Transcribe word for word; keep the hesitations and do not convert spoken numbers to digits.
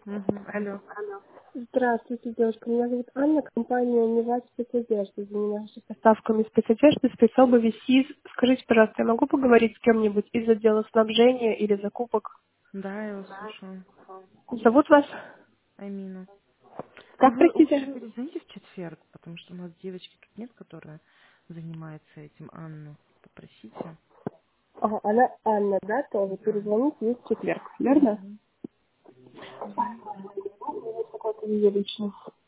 Мгм. Алло. Здравствуйте, девушка. Меня зовут Анна, компания Нева спецодежды. Занимаюсь поставками спецодежды, спецобуви, СИЗ. Скажите, пожалуйста, я могу поговорить с кем-нибудь из отдела снабжения или закупок? Да, я вас слушаю. Зовут вас? Амина. Ну, Как, вы лучше простите? перезвоните в четверг, потому что у нас девочки тут нет, которая занимается этим, Анну. Попросите. Ага, она Анна, да, тоже. Да. Перезвоните ей в четверг, верно? Угу. Угу. Какой-то ее личный.